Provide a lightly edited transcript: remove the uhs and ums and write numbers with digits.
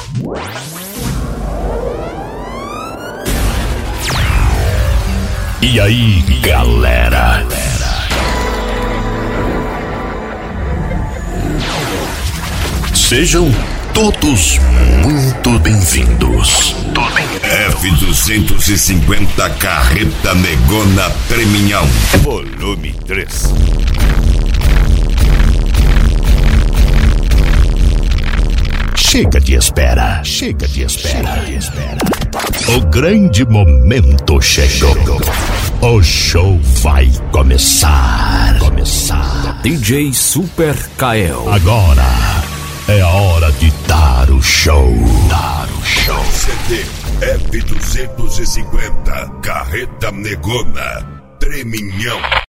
E aí, galera? Sejam todos muito bem-vindos. F-250 Carreta Negona Treminhão, volume 3. Chega de espera, chega de espera. O grande momento chegou. O show vai começar. DJ Super Kael. Agora é a hora de dar o show. CD F-250 Carreta Negona Treminhão.